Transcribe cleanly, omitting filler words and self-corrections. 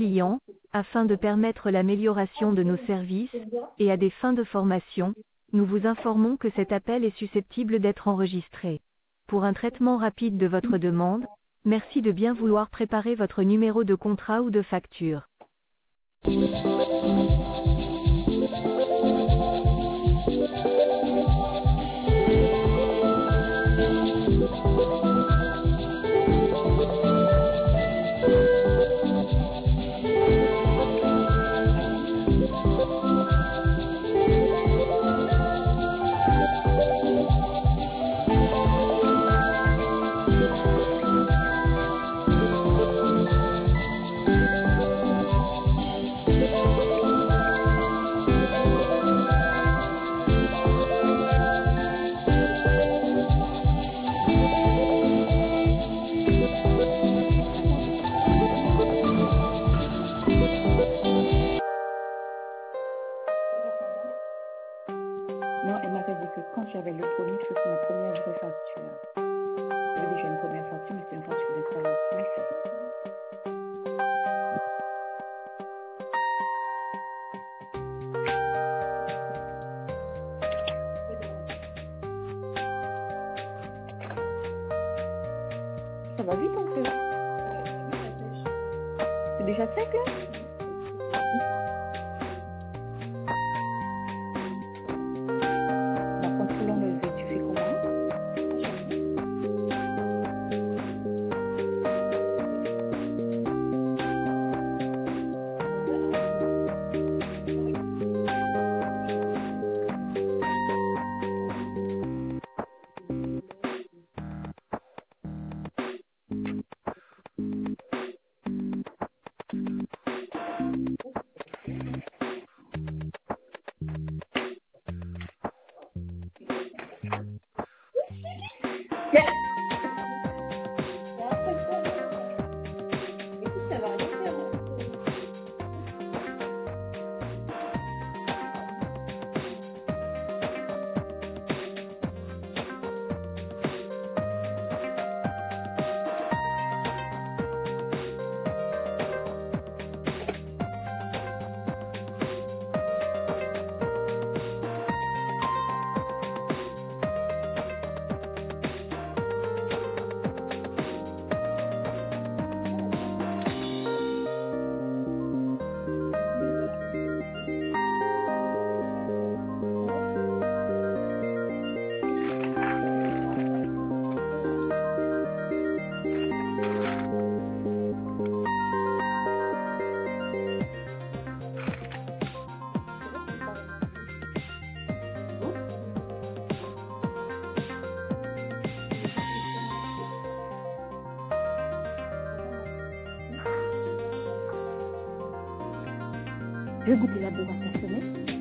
clients, afin de permettre l'amélioration de nos services, et à des fins de formation, nous vous informons que cet appel est susceptible d'être enregistré. Pour un traitement rapide de votre demande, merci de bien vouloir préparer votre numéro de contrat ou de facture. Non, elle m'avait dit que quand j'avais le produit, que c'était ma première vraie facture. J'avais déjà une première facture, mais c'était une facture d'installation. Ça va vite un peu. C'est déjà sec là? Par contre, pour l'enlever, tu fais comment? Je vais goûter la bourre à consommer.